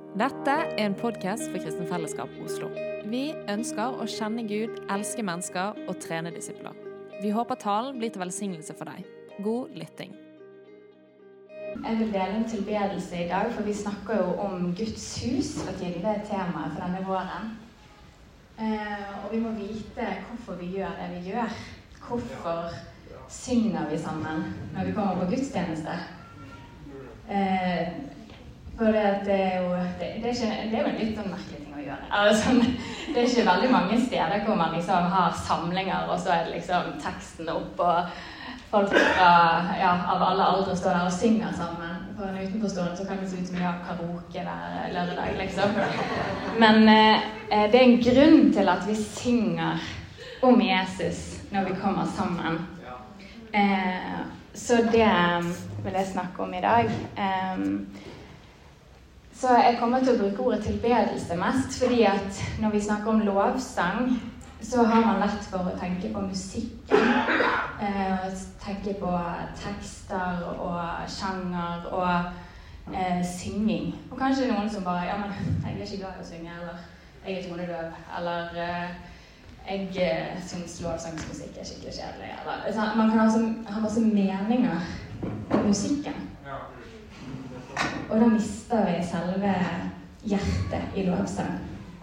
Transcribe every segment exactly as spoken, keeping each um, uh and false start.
Dette er en podcast for Kristen Fellesskap Oslo. Vi ønsker å kjenne Gud, elske mennesker og trene disipler. Vi håper talen blir til velsignelse for deg. God lytting. Jeg vil dele en tilbedelse i dag, for vi snakker jo om Guds hus, og det er temaet for denne våren. Eh, og vi må vite hvorfor vi gjør det vi gjør. Hvorfor synger vi sammen når vi kommer på gudstjeneste? Eh, for det, det, er jo, det, det, er ikke, det er jo en litt sånn merkelig ting å gjøre. Altså, det er ikke veldig mange steder hvor man liksom har samlinger, og så er det liksom teksten opp, og folk fra, ja, av alle aldre står der og synger sammen. For en utenforstående så kan det se ut som vi har karaoke hver lørdag, liksom. Men eh, det er en grunn til at vi synger om Jesus når vi kommer sammen. Eh, så det vil jeg snakke om i dag. Eh, så jeg kommer til å bruke ordet tilbedelse mest, fordi at når vi snakker om lovsang, så har man lett for å tenke på musikken, eh, tenke på tekster og sjanger og eh, synging. Og kanskje noen som bare, ja, men jeg er ikke glad i å synge, eller jeg er tonedøv, eller eh, jeg eh, synes lovsangsmusikk er skikkelig kjedelig. Eller, altså, man kan altså ha masse meninger om musikken. Og da mister vi selve hjertet i lovsang.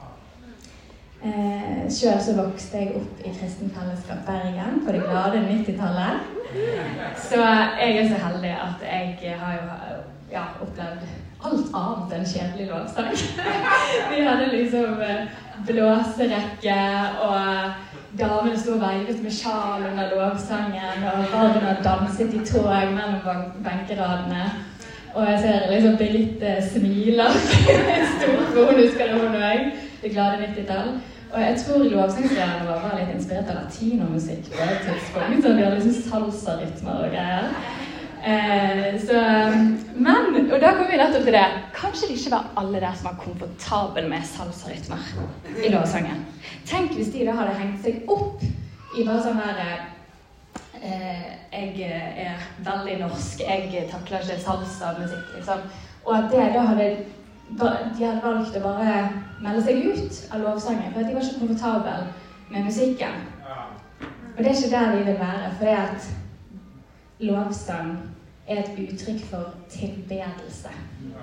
Eh, selv så vokste jeg opp i Kristen Fellesskap Bergen på det glade nittitallet. Så jeg er så heldig at jeg har jo ja, opplevd alt annet enn kjedelig lovsang. Vi hadde liksom blåserekke, og damene stod og veivet med sjal under lovsangen, og barna danset i tog mellom benkeradene. Og jeg ser liksom Birgitte smiler. Stort for hun husker det hun og jeg. Det glade nittitall. Og jeg tror lovsangsgreiene var, var litt inspirert av latinomusikk på et tidspunkt. Så vi hadde liksom salsa-rytmer og greier. Eh, så, men, og da kom vi nettopp til det. Kanskje det ikke var alle der som var komfortabel med salsa-rytmer i lovsangen. Tenk hvis de da hadde hengt seg opp i bare sånn her... Eh, jeg er veldig norsk, jeg takler ikke salsa-musikk, liksom. Og at det da hadde, de hadde valgt å bare melde seg ut av lovsangen, for at de var ikke komfortabel med musikken. Og det er ikke der de vil være, for det at lovsang er et uttrykk for tilbedelse.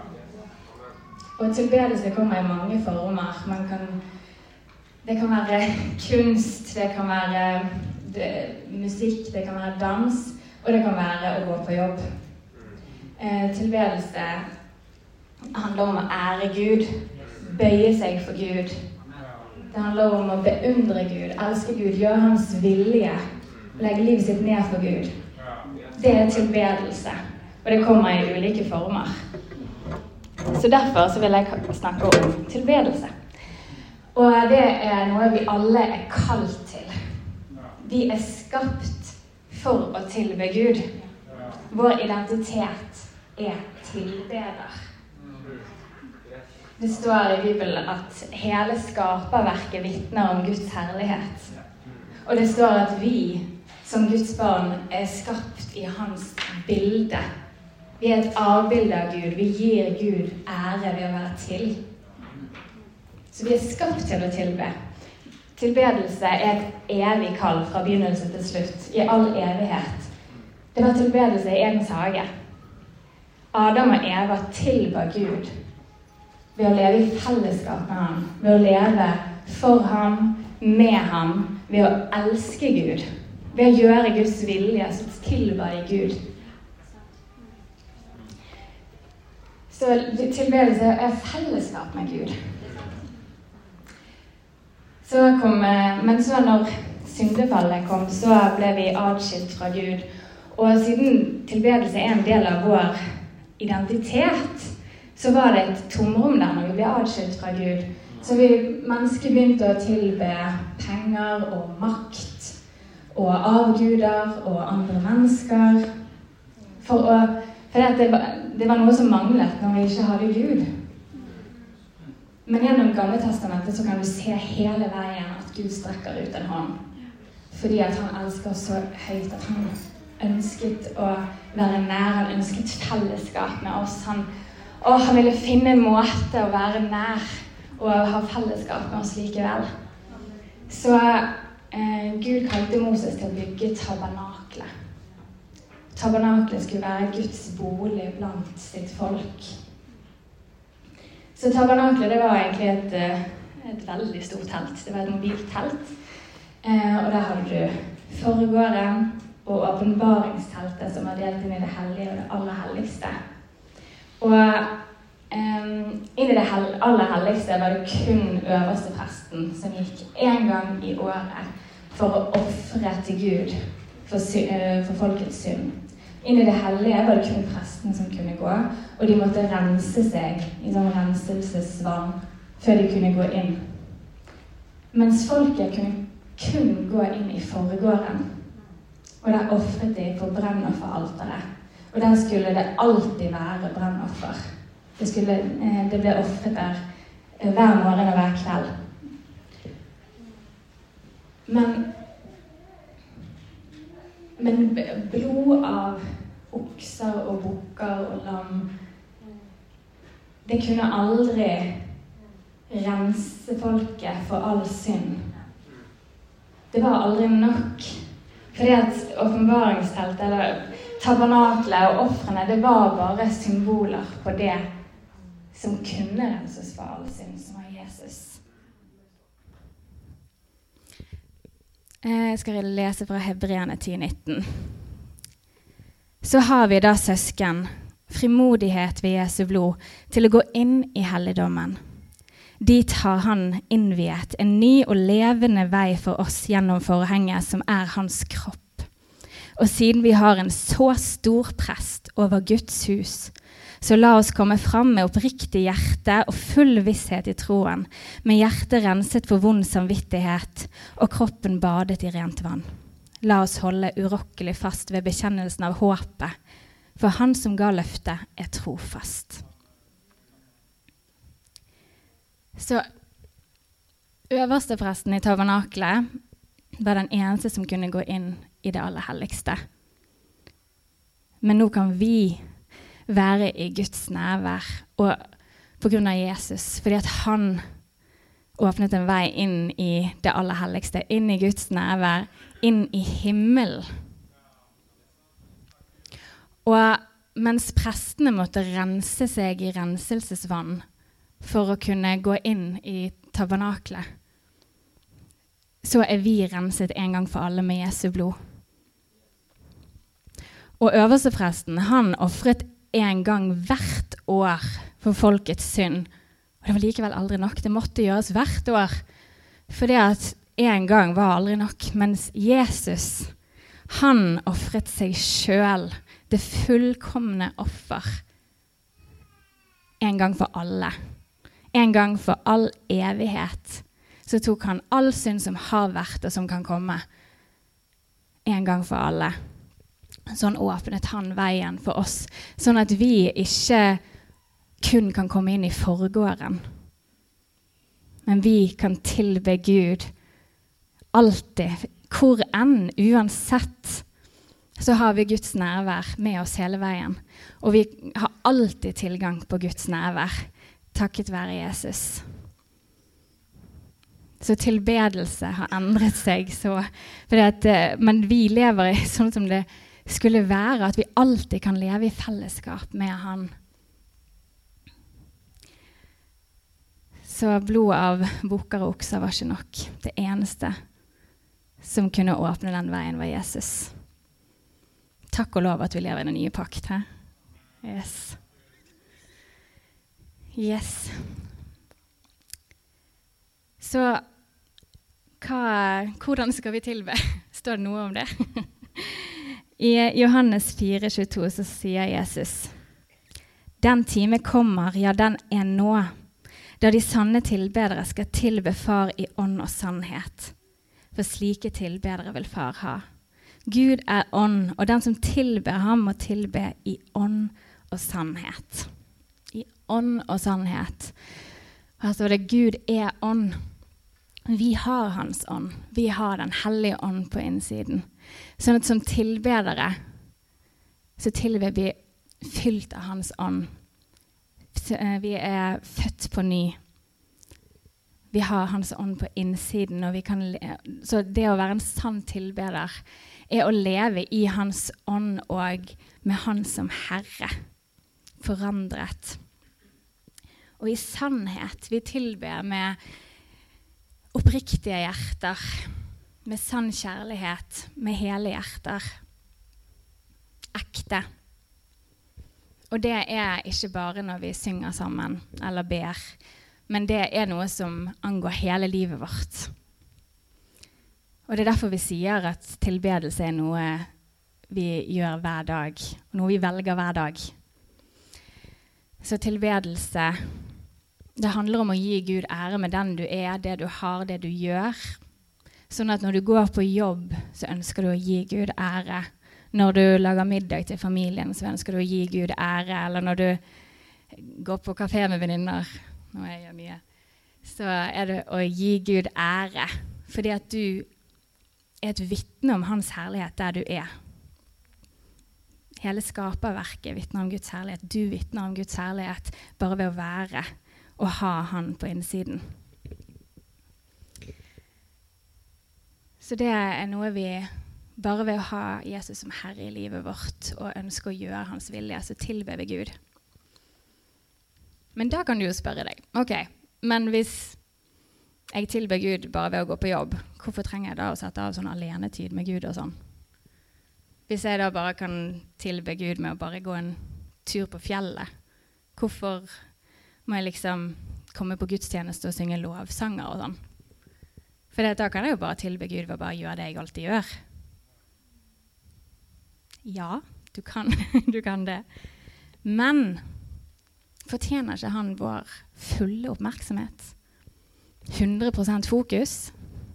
Og tilbedelse kommer i mange former. Man kan, det kan være kunst, det kan være Det, musikk, det kan være dans, og det kan være å gå på jobb. Eh, tilbedelse handler om å ære Gud, bøye seg for Gud. Det handler om å beundre Gud, elske Gud, gjøre hans vilje, legge livet sitt ned for Gud. Det er tilbedelse, og det kommer i ulike former. Så derfor så vil jeg snakke om tilbedelse. Og det er noe vi alle er kalt til. Vi er skapt for å tilbe Gud. Vår identitet er tilbeder. Det står i Bibelen at hele skaperverket vitner om Guds herlighet. Og det står at vi, som Guds barn, er skapt i hans bilde. Vi er et avbilde av Gud. Vi gir Gud ære ved å være til. Så vi er skapt til å tilbe. Tilbedelse er et evig kall fra begynnelse til slutt, i all evighet. Det var tilbedelse i Edens hage. Adam og Eva tilba Gud ved å leve i fellesskap med ham, ved å leve for ham, med ham, ved å elske Gud. Ved å gjøre Guds vilje, så tilba de Gud. Så tilbedelse er fellesskap med Gud. Så kom, men så når syndefallet kom, så ble vi adskilt fra Gud. Og siden tilbedelse er en del av vår identitet, så var det et tomrom der når vi ble adskilt fra Gud. Så vi mennesker begynte å tilbe penger og makt og avguder og andre mennesker. For, å, for det, var, det var noe som manglet når vi ikke hadde Gud. Men gjennom Gamle Testamentet så kan du se hele veien at Gud strekker ut en hånd. Fordi at han elsker oss så høyt at han ønsket å være nær, han ønsket fellesskap med oss. Han, Og han ville finne en måte å være nær og ha fellesskap med oss likevel. Så eh, Gud kalte Moses til å bygge tabernaklet. Tabernaklet skulle være Guds bolig blant sitt folk. Så tabernaklet det var egentlig et, et veldig stort telt. Det var et mobilt telt. Eh, og der hadde du forgården og åpenbaringsteltet som var delt inn i det hellige og det aller helligste. Og um, inn i det hel aller helligste var det kun øverste presten som gikk en gang i året for å offre til Gud for, uh, for folkets synd. Inn i det hellige var det kun presten som kunne gå, og de måtte rense seg i sånn renselsesvann før de kunne gå inn. Mens folket kunne kun gå inn i forgården, og der offret de for brennofferalteret. Og der skulle det alltid være brennoffer. Det, skulle, eh, det ble offret der eh, hver morgen og hver kveld. Men, men blod av okser og bukker og lam, det kunne aldri rense folket for all synd. Det var aldri nok. Fordi at åpenbaringsteltet, eller tabernaklet og offrene, det var bare symboler på det som kunne renses for all synd, som var Jesus. Jeg skal lese fra Hebreerne ti nitten. Så har vi da søsken, frimodighet ved Jesu blod, til å gå inn i helligdommen. Dit har han innviet en ny og levende vei for oss gjennom forhenget som er hans kropp. Og siden vi har en så stor prest over Guds hus, så la oss komme fram med oppriktig hjerte og full visshet i troen, med hjertet renset for vond samvittighet og kroppen badet i rent vann. La oss holde urokkelig fast ved bekjennelsen av håpet, for han som ga løftet er trofast. Så øverste presten i tabernaklet var den eneste som kunne gå inn i det aller helligste. Men nå kan vi være i Guds nærvær, og på grunn av Jesus, fordi at han åpnet en vei inn i det aller helligste, inn i Guds nærvær, inn i himmelen. Og mens prestene måtte rense seg i renselsesvann for å kunne gå inn i tabernaklet, så er vi renset en gang for alle med Jesu blod. Og øverstepresten, han offret en gang hvert år for folkets synd. Og det var likevel aldri nok. Det måtte gjøres hvert år. Fordi at en gang var aldri nok. Mens Jesus, han offret seg selv, det fullkomne offer. En gang for alle. En gang for all evighet. Så tok han all synd som har vært og som kan komme. En gang for alle. Sånn åpnet han veien for oss, sånn at vi ikke kun kan komme inn i forgården, men vi kan tilbe Gud alltid, hvor enn, uansett, så har vi Guds nærvær med oss hele veien, og vi har alltid tilgang på Guds nærvær, takket være Jesus. Så tilbedelse har endret seg, så, fordi at, men vi lever i sånn som det skulle være, at vi alltid kan leve i fellesskap med han. Så blod av bukker og okser var ikke nok. Det eneste som kunne åpne den veien var Jesus. Takk og lov at vi lever i den nye pakt, he? Yes. Yes. Så hva, hvordan skal vi tilbe? Står det noe om det? I Johannes fire tjueto så sier Jesus: Den time kommer, ja den er nå, da de sanne tilbedere skal tilbe far i ånd og sannhet. For slike tilbedere vil far ha. Gud er ånd, og den som tilber ham må tilbe i ånd og sannhet. I ånd og sannhet. Her står det Gud er ånd. Vi har hans ånd. Vi har den hellige ånd på innsiden. Sånn at som tilbedere så tilber vi fylt av hans ånd. vi er født på ny. Vi har hans ånd på innsiden, og vi kan le- så det å være en sann tilbeder er å leve i hans ånd og med han som Herre, forandret. Og i sannhet, vi tilber med oppriktige hjerter, med sann kjærlighet, med hele hjerter. Ekte. Og det er ikke bare når vi synger sammen eller ber, men det er noe som angår hele livet vårt. Og det er derfor vi sier at tilbedelse er noe vi gjør hver dag, noe vi velger hver dag. Så tilbedelse, det handler om å gi Gud ære med den du er, det du har, det du gjør. Sånn at når du går på jobb, så ønsker du å gi Gud ære. Når du lager middag til familien, så ønsker du å gi Gud ære. Eller når du går på kafé med venninner, nå er jeg mye, så er det å gi Gud ære. Fordi at du er et vitne om hans herlighet der du er. Hele skaperverket vitner om Guds herlighet. Du vitner om Guds herlighet bare ved å være og ha han på innsiden. Så det er noe vi, bare ved å ha Jesus som Herre i livet vårt og ønske å gjøre hans vilje, så tilber vi Gud. Men da kan du jo spørre deg, ok, men hvis jeg tilber Gud bare ved å gå på jobb, hvorfor trenger jeg da å sette av sånn alenetid med Gud og sånn? Hvis jeg da bare kan tilbe Gud med å bare gå en tur på fjellet, hvorfor må jeg liksom komme på gudstjeneste og synge lovsanger og sånn? For da kan jeg jo bare tilbe Gud ved å bare gjøre det jeg alltid gjør. Ja, du kan, du kan det. Men fortjener ikke han vår fulle oppmerksomhet? hundre prosent fokus?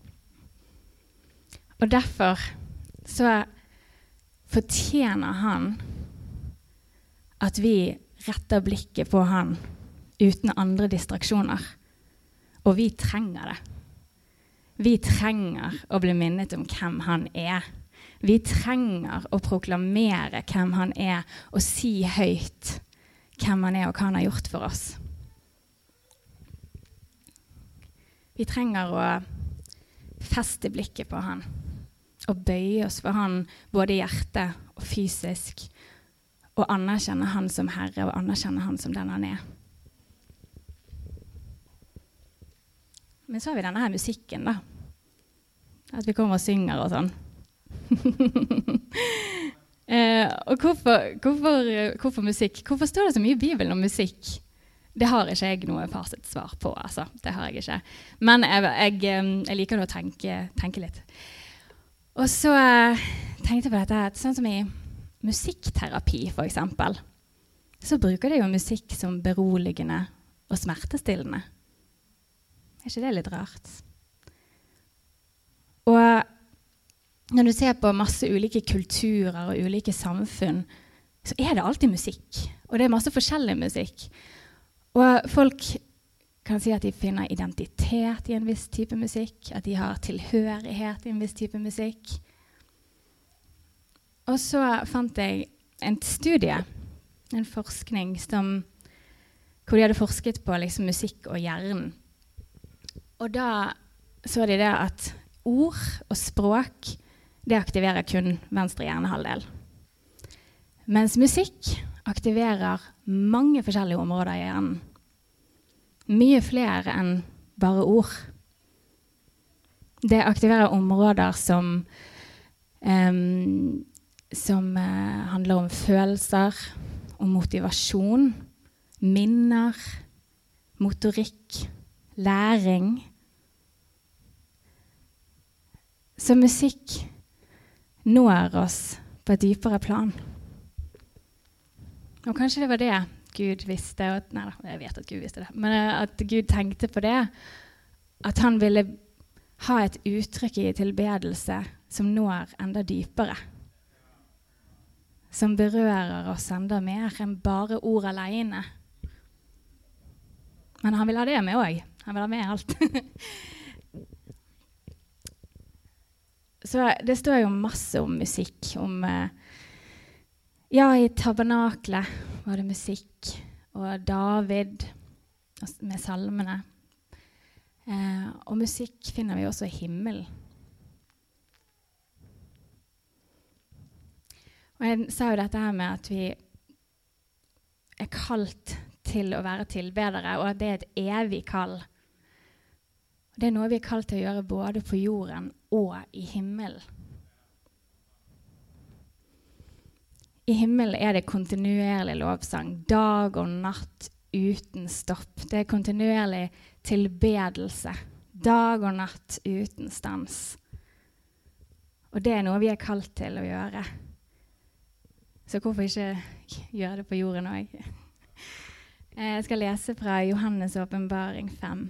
Og derfor så fortjener han at vi retter blikket på han uten andre distraksjoner. Og vi trenger det. Vi trenger å bli minnet om hvem han er. Vi trenger å proklamere hvem han er og si høyt hvem han er og hva han har gjort for oss. Vi trenger å feste blikket på han og bøye oss for han både i hjertet og fysisk og anerkjenne han som Herre og anerkjenne han som den han er. Men så har vi denne her musikken da. At vi kommer og synger og sånn. eh, og hvorfor, hvorfor, hvorfor musikk? Hvorfor står det så mye i Bibelen om musikk? Det har ikke jeg noe fasitsvar på, altså. Det har jeg ikke. Men jeg, jeg, jeg liker å tenke, tenke litt. Og så eh, tenkte jeg på dette, sånn som i musikkterapi for eksempel, så bruker de jo musikk som beroligende og smertestillende. Er ikke det litt rart? Og når du ser på masse ulike kulturer og ulike samfunn, så er det alltid musikk. Og det er masse forskjellig musikk. Og folk kan si at de finner identitet i en viss type musikk, at de har tilhørighet i en viss type musikk. Og så fant jeg en studie, en forskning som, hvor de hadde forsket på liksom, musikk og hjernen. Og da så de det at ord og språk, det aktiverer kun venstre hjernehalvdel. Mens musikk aktiverer mange forskjellige områder i hjernen. Mye flere enn bare ord. Det aktiverer områder som, um, som uh, handler om følelser, om motivasjon, minner, motorikk, læring. Så musikk når oss på et dypere plan. Og kanskje det var det Gud visste, og, nei, jeg vet at Gud visste det, men at Gud tenkte på det, at han ville ha et uttrykk i tilbedelse som når enda dypere, som berører oss enda mer enn bare ord alene. Men han vil ha det med også. Han vil ha med alt. Så det står jo masse om musikk, om, ja, i tabernaklet var det musikk, og David med salmene. Eh, og musikk finner vi også i himmelen. Og jeg sa jo dette her med at vi er kalt til å være tilbedere, og at det er et evig kall. Det er noe vi er kalt til å gjøre både på jorden og i himmelen. I himmelen er det kontinuerlig lovsang, dag og natt uten stopp. Det er kontinuerlig tilbedelse, dag og natt uten stans. Og det er noe vi er kalt til å gjøre. Så hvorfor ikke gjøre det på jorden også? Jeg skal lese fra Johannes åpenbaring fem.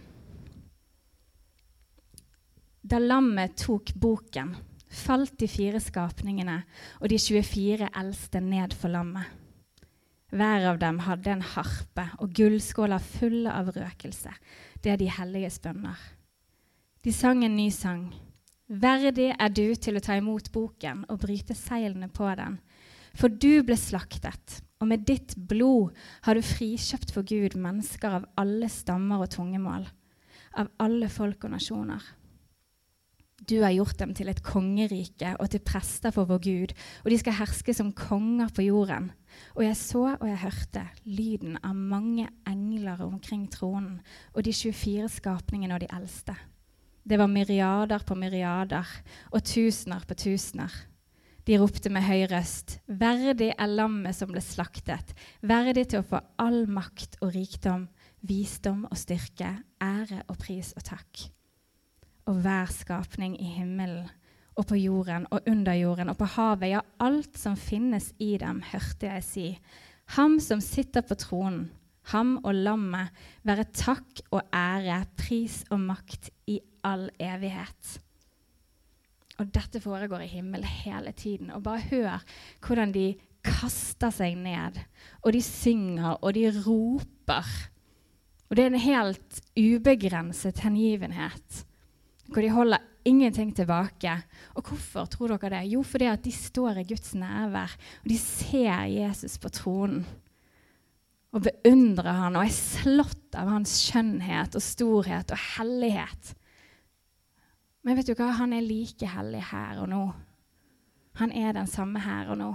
Da lammet tok boken, falt de fire skapningene og de tjuefire eldste ned for lammet. Hver av dem hadde en harpe og gullskåler fulle av røkelse. Det er de helliges bønner. De sang en ny sang. Verdig er du til å ta imot boken og bryte seilene på den. For du ble slaktet, og med ditt blod har du frikjøpt for Gud mennesker av alle stammer og tungemål, av alle folk og nasjoner. Du har gjort dem til et kongerike og til prester for vår Gud, og de skal herske som konger på jorden. Og jeg så og jeg hørte lyden av mange engler omkring tronen, og de tjuefire skapningene og de eldste. Det var myriader på myriader, og tusener på tusener. De ropte med høy røst, verdig er lammet som ble slaktet, verdig til å få all makt og rikdom, visdom og styrke, ære og pris og takk. Og hver skapning i himmelen, og på jorden, og under jorden, og på havet, ja, alt som finnes i dem, hørte jeg si. Ham som sitter på tronen, ham og lammet, være takk og ære, pris og makt i all evighet. Og dette foregår i himmelen hele tiden. Og bare hør hvordan de kaster seg ned, og de synger, og de roper. Og det er en helt ubegrenset hengivenhet, hvor de holder ingenting tilbake. Og hvorfor tror dere det? Jo, fordi at de står i Guds nærvær, og de ser Jesus på tronen, og beundrer han, og er slått av hans skjønnhet og storhet og hellighet. Men vet du hva? Han er like hellig her og nå. Han er den samme her og nå.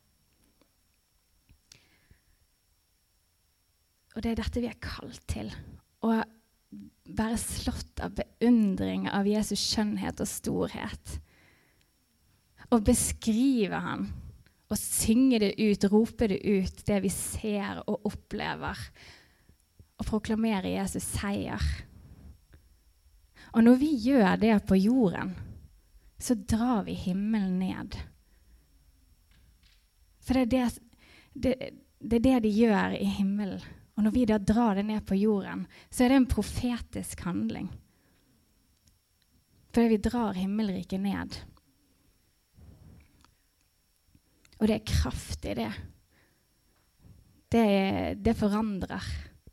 Og det er dette vi er kalt til, å være slått av beundring av Jesus skjønnhet og storhet. Og beskrive han, og synge det ut, rope det ut, det vi ser og opplever, og proklamere Jesus seier. Og når vi gjør det på jorden, så drar vi himmelen ned. For det er det, det, det, er det de gjør i himmelen. Og når vi da drar det ned på jorden, så er det en profetisk handling. For vi drar himmelriket ned. Og det er kraft i det. Det, det forandrer.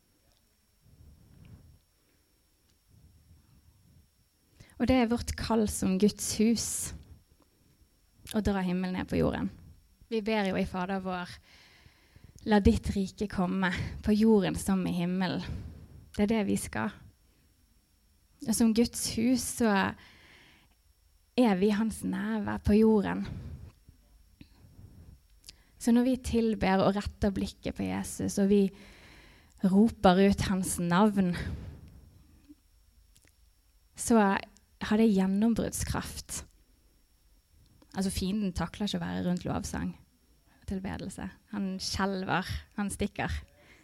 Og det er vårt kall som Guds hus å dra himmelen ned på jorden. Vi ber jo i Fader vår, la ditt rike komme på jorden som i himmelen. Det er det vi skal. Og som Guds hus så er vi hans nærvær på jorden. Så når vi tilber og retter blikket på Jesus, og vi roper ut hans navn, så har det gjennombruddskraft. Altså fienden takler ikke å være rundt lovsang. Tilbedelse. Han skjelver, han stikker.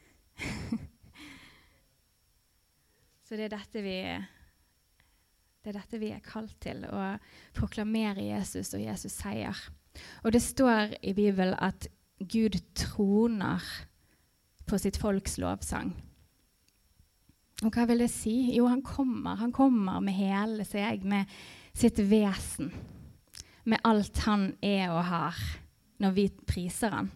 Så det er dette vi det er dette vi er kalt til, å proklamere Jesus og Jesus seier. Og det står i Bibelen at Gud troner på sitt folks lovsang. Og hva vil det si? Jo, han kommer, han kommer med hele seg, med sitt vesen, med alt han er og har, når vi priser han.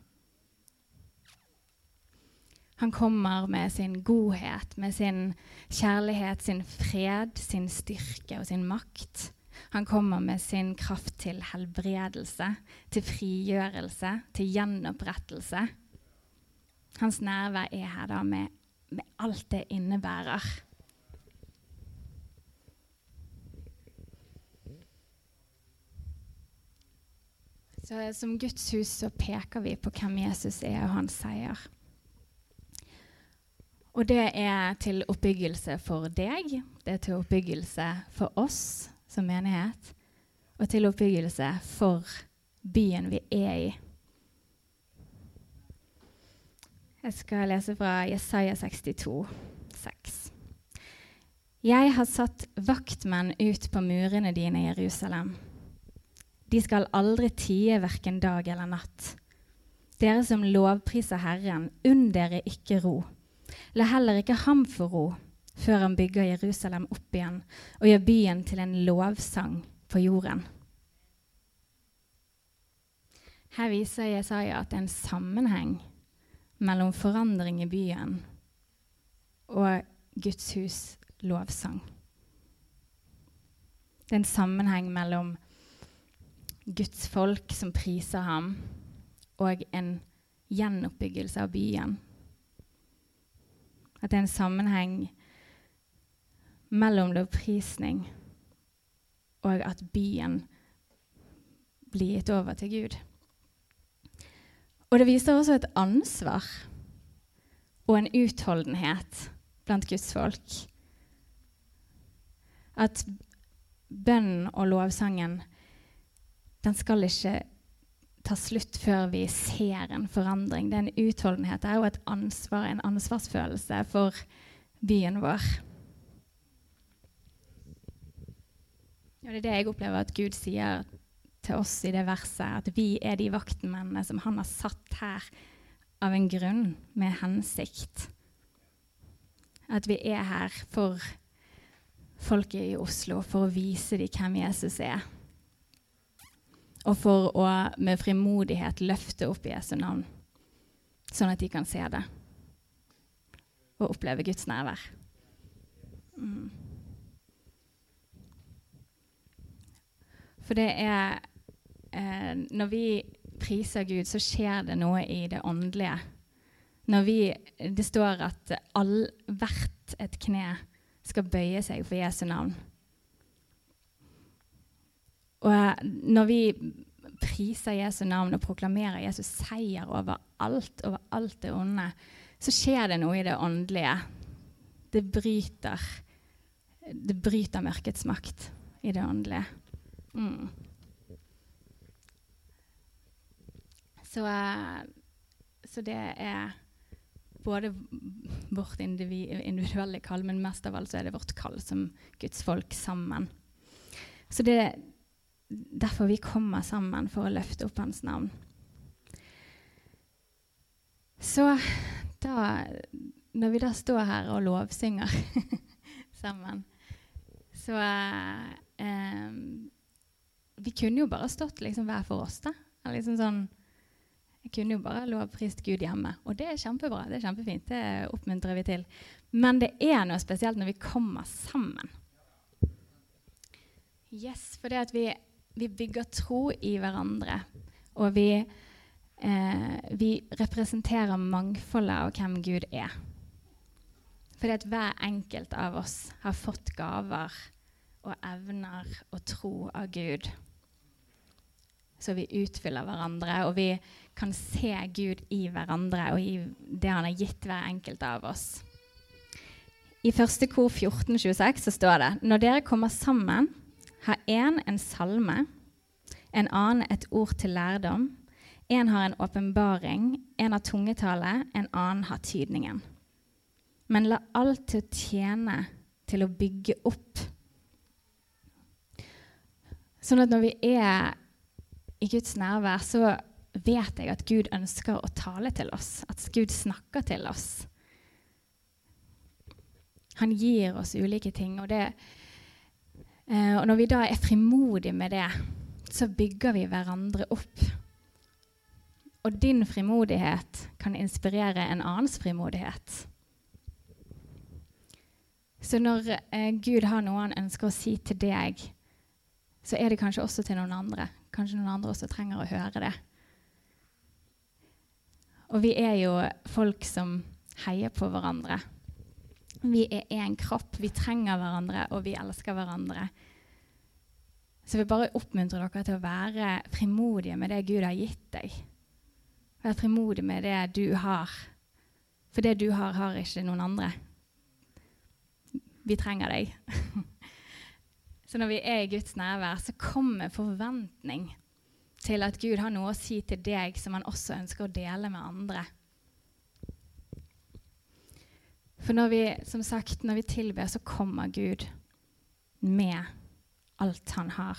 Han kommer med sin godhet, med sin kjærlighet, sin fred, sin styrke og sin makt. Han kommer med sin kraft til helbredelse, til frigjørelse, til gjenopprettelse. Hans nærvær er her da med, med alt det innebærer. Så som Guds hus så peker vi på hvem Jesus er og hans seier. Og det er til oppbyggelse for deg, det er til oppbyggelse for oss som menighet, og til oppbyggelse for byen vi er i. Jeg skal lese fra Jesaja sekstito, seks. Jeg har satt vaktmenn ut på murene dine i Jerusalem. De skal aldri tie hverken dag eller natt. Dere som lovpriser Herren, unn dere ikke ro. La heller ikke ham få ro, før han bygger Jerusalem opp igjen og gjør byen til en lovsang på jorden. Her viser Jesaja at det er en sammenheng mellom forandring i byen og Guds hus lovsang. Det er en sammenheng mellom Guds folk som priser ham, og en gjenoppbyggelse av byen. At det er en sammenheng mellom lovprisning og at byen blir gitt over til Gud. Og det viser også et ansvar og en utholdenhet blant Guds folk. At bønnen og lovsangen, den skal ikke ta slutt før vi ser en forandring. Det er en utholdenhet der og et ansvar, en ansvarsfølelse for byen vår. Og det er det jeg opplever at Gud sier til oss i det verset, at vi er de vaktmennene som han har satt her av en grunn med hensikt. At vi er her for folket i Oslo, for å vise dem hvem Jesus er. Og for å med frimodighet løfte opp Jesu navn, sånn at de kan se det og oppleve Guds nærvær. Mm. For det er, eh, når vi priser Gud, så skjer det noe i det åndelige. Når vi, det står at all, hvert et kne skal bøye seg for Jesu navn. Og når vi priser Jesu navn og proklamerer Jesus seier over alt, over alt det onde, så skjer det noe i det åndelige. Det bryter, det bryter mørkets makt i det åndelige. Mm. Så, så det er både vårt individuelle kall, men mest av alt så er det vårt kall som Guds folk sammen. Så det er derfor vi kommer sammen for å løfte opp hans navn. Så da, når vi da står her og lovsynger sammen, så eh, vi kunne jo bare stått liksom hver for oss da. Liksom sånn, jeg kunne jo bare lovprist Gud hjemme, og det er kjempebra, det er kjempefint, det oppmuntrer vi til. Men det er noe spesielt når vi kommer sammen. Yes, for det at vi Vi bygger tro i hverandre, og vi, eh, vi representerer mangfoldet av hvem Gud er. Fordi at hver enkelt av oss har fått gaver og evner og tro av Gud. Så vi utfyller hverandre, og vi kan se Gud i hverandre og i det han har gitt hver enkelt av oss. I første kor fjorten tjueseks så står det: Når dere kommer sammen, har en en salme, en annen et ord til lærdom, en har en åpenbaring, en har tungetale, en annen har tydningen. Men la alt til å tjene til å bygge opp. Sånn at når vi er i Guds nærvær, så vet jeg at Gud ønsker å tale til oss, at Gud snakker til oss. Han gir oss ulike ting, og det Uh, og når vi da er frimodige med det, så bygger vi hverandre opp. Og din frimodighet kan inspirere en annens frimodighet. Så når uh, Gud har noe han ønsker å si til deg, så er det kanskje også til noen andre. Kanskje noen andre også trenger å høre det. Og vi er jo folk som heier på hverandre. Vi er en kropp, vi trenger hverandre, og vi elsker hverandre. Så jeg vil bare oppmuntre dere til å være frimodige med det Gud har gitt deg. Vær frimodig med det du har. For det du har, har ikke noen andre. Vi trenger deg. Så når vi er i Guds nærvær, så kommer forventning til at Gud har noe å si til deg som han også ønsker å dele med andre. For når vi, som sagt, når vi tilber, så kommer Gud med alt han har.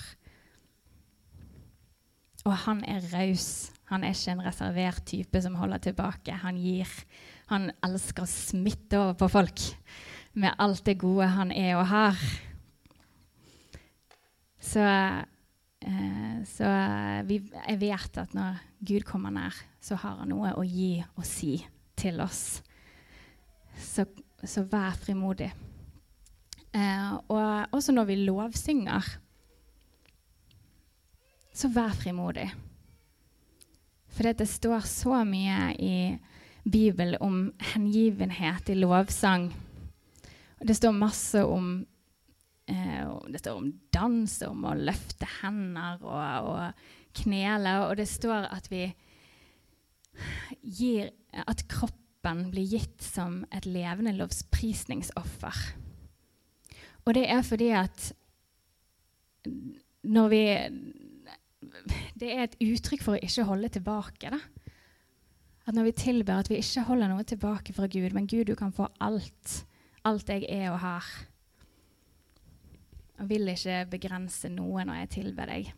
Og han er raus. Han er ikke en reservert type som holder tilbake. Han gir. Han elsker å smitte over på folk med alt det gode han er og har. Så, eh, så vi, jeg vet at når Gud kommer nær, så har han noe å gi og si til oss. Så, så vær frimodig. Eh, og også når vi lovsynger, så vær frimodig. For det står så mye i Bibelen om hengivenhet i lovsang. Og det står masse om, eh, det står om dans, om å løfte hender og, og knele, og det står at vi gir, at kroppen blir gitt som et levende lovsprisningsoffer. Og det er fordi at når vi, det er et uttrykk for å ikke holde tilbake, da. At når vi tilber, at vi ikke holder noe tilbake fra Gud, men Gud, du kan få alt, alt jeg er og har. Jeg vil ikke begrense noe når jeg tilber deg.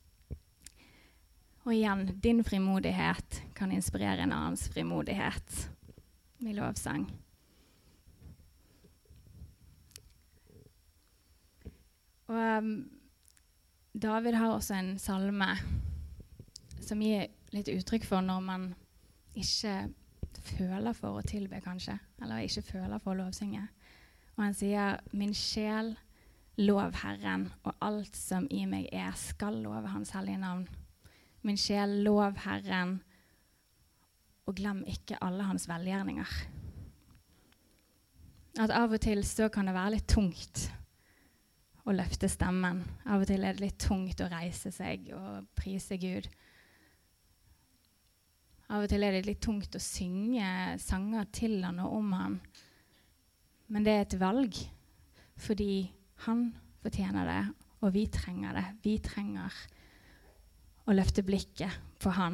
Og igjen, din frimodighet kan inspirere en annens frimodighet med lovsang. Og um, David har også en salme som gir litt uttrykk for når man ikke føler for å tilbe, kanskje, eller ikke føler for å lovsynge. Og han sier, min sjel, lov Herren, og alt som i meg er, skal love hans hellige navn. Min sjel, lov Herren, og glem ikke alle hans velgjerninger. At av og til så kan det være litt tungt å løfte stemmen. Av og til er det litt tungt å reise seg og prise Gud. Av og til er det litt tungt å synge sanger til han og om han. Men det er et valg, fordi han fortjener det, og vi trenger det. Vi trenger å løfte blikket på han.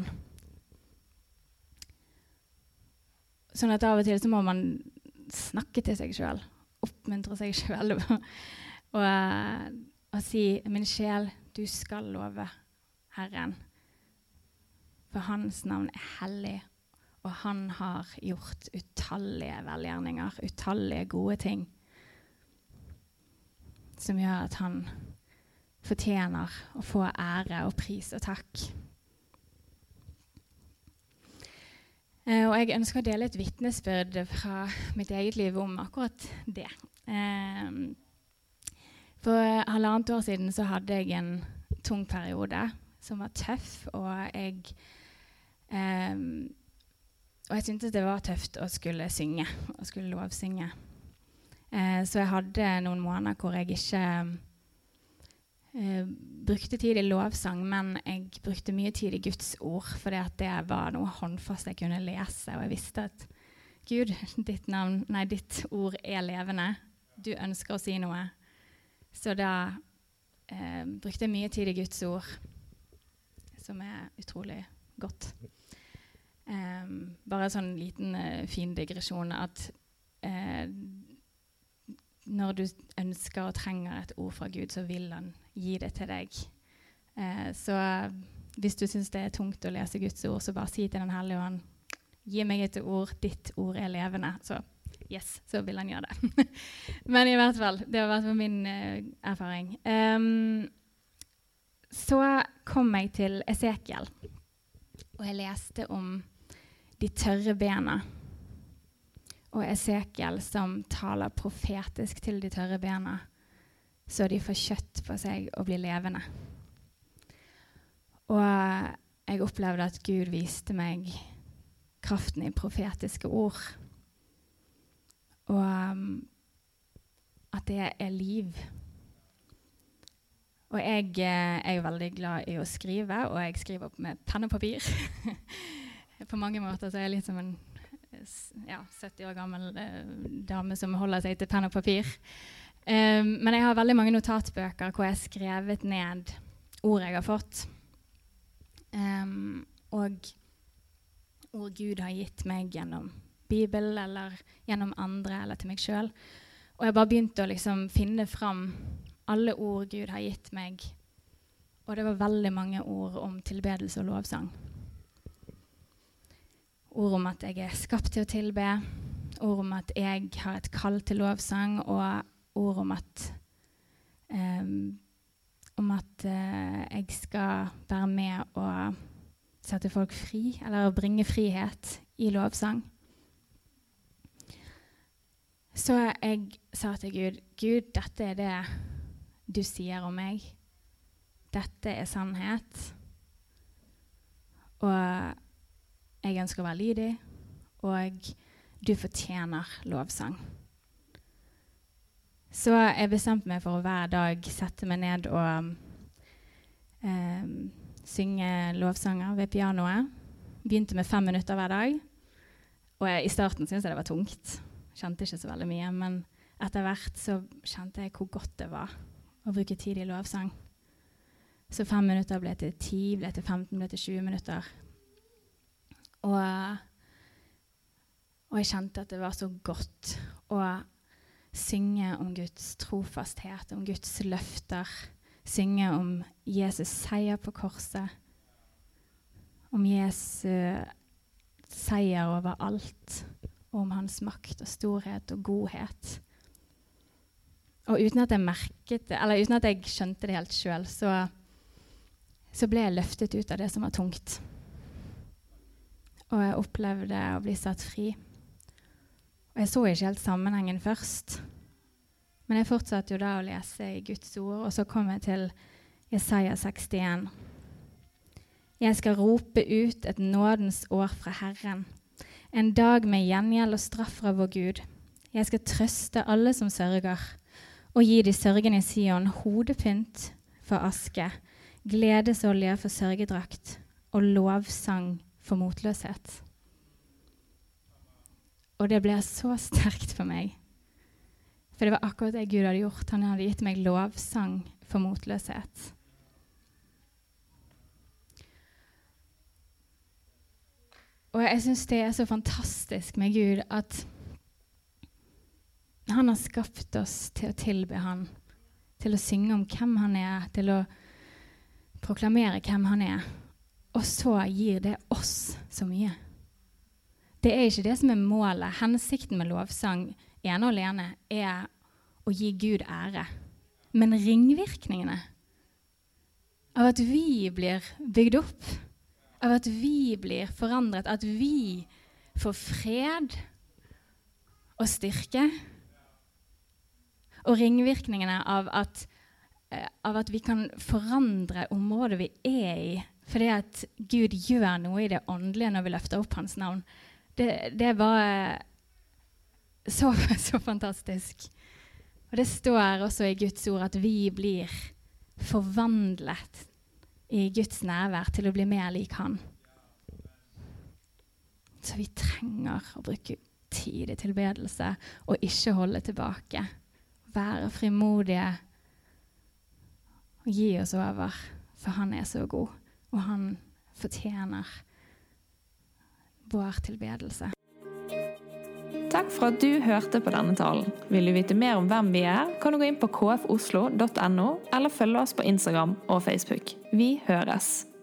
Sånn at av og til så må man snakke til seg selv, oppmuntre seg selv, og, og si, min sjel, du skal love Herren. For hans navn er hellig, og han har gjort utallige velgjerninger, utallige gode ting, som gjør at han fortjener å få ære og pris og takk. Eh, og jeg ønsker å dele et vitnesbyrd fra mitt eget liv om akkurat det. Eh, for halvannet år siden så hadde jeg en tung periode som var tøff, og jeg Um, og jeg syntes det var tøft å skulle synge, å skulle lovsynge. Uh, så jeg hadde noen måneder hvor jeg ikke uh, brukte tid i lovsang, men jeg brukte mye tid i Guds ord, for det var noe håndfast jeg kunne lese, og jeg visste at Gud, ditt navn, nei, ditt ord er levende. Du ønsker å si noe. Så da uh, brukte jeg mye tid i Guds ord, som er utrolig godt. Um, bare en sånn liten uh, fin digresjon at uh, når du ønsker og trenger et ord fra Gud, så vil han gi det til deg. Uh, så uh, hvis du synes det er tungt å lese Guds ord, så bare si til den hellige ånd, gi meg et ord, ditt ord er levende. Så yes, så vil han gjøre det. Men i hvert fall, det har vært min uh, erfaring. Um, så kom jeg til Esekiel. Og jeg leste om de tørre bena, og Esekiel som taler profetisk til de tørre bena, så de får kjøtt på seg og blir levende. Og jeg opplevde at Gud viste meg kraften i profetiske ord. Og um, at det er liv. Og jeg eh, er jo veldig glad i å skrive, og jeg skriver med penn og papir. På mange måter så er jeg litt som en ja, sytti år gammel eh, dame som holder seg til penn og papir. Um, men jeg har veldig mange notatbøker hvor jeg har skrevet ned ord jeg har fått. Um, og ord Gud har gitt meg gjennom Bibel, eller gjennom andre, eller til meg selv. Og jeg bare begynte å liksom finne fram alle ord Gud har gitt meg. Og det var veldig mange ord om tilbedelse og lovsang. Ord om at jeg er skapt til å tilbe. Ord om at jeg har et kall til lovsang. Og ord om at, um, om at uh, jeg skal være med og sette folk fri, eller bringe frihet i lovsang. Så jeg sa til Gud, Gud, dette er det du sier om meg. Dette er sannhet. Og jeg ønsker å være lydig, og du fortjener lovsang. Så jeg bestemte meg for å hver dag sette meg ned og eh, synge lovsanger ved pianoet. Begynte med fem minutter hver dag. Og jeg, i starten syntes jeg det var tungt. Kjente ikke så veldig mye, men etter hvert så kjente jeg hvor godt det var å bruke tid i lovsang. Så fem minutter ble til ti, ble til femten, ble til tjue minutter. Og, og jeg kjente at det var så godt å synge om Guds trofasthet, om Guds løfter, synge om Jesus seier på korset, om Jesu seier over alt, om hans makt og storhet og godhet. Og uten at jeg merket det, eller uten at jeg skjønte det helt selv, så, så ble jeg løftet ut av det som var tungt. Og jeg opplevde å bli satt fri. Og jeg så ikke helt sammenhengen først. Men jeg fortsatte jo da å lese i Guds ord, og så kom jeg til Jesaja sekstien. Jeg skal rope ut et nådens år fra Herren, en dag med gjengjeld og straff fra vår Gud. Jeg skal trøste alle som sørger, og gi de sørgende i Sion hodepynt for aske, gledesolje for sørgedrakt, og lovsang for motløshet. Og det ble så sterkt for meg. For det var akkurat det Gud hadde gjort. Han hadde gitt meg lovsang for motløshet. Og jeg synes det er så fantastisk med Gud at han har skapt oss til å tilbe han, til å synge om hvem han er, til å proklamere hvem han er. Og så gir det oss så mye. Det er ikke det som er målet. Hensikten med lovsang ene og alene er å gi Gud ære. Men ringvirkningene av at vi blir bygd opp, av at vi blir forandret, at vi får fred og styrke, og ringvirkningene av at, av at vi kan forandre området vi er i, fordi at Gud gjør noe i det åndelige når vi løfter opp hans navn. Det, det var så, så fantastisk. Og det står også i Guds ord at vi blir forvandlet i Guds nærvær til å bli mer lik han. Så vi trenger å bruke tid i tilbedelse og ikke holde tilbake. Være frimodige og gi oss over, for han er så god, og han fortjener vår tilbedelse. Takk for at du hørte på denne talen. Vil du vite mer om hvem vi er, kan du gå inn på k f oslo punktum n o eller følge oss på Instagram og Facebook. Vi høres!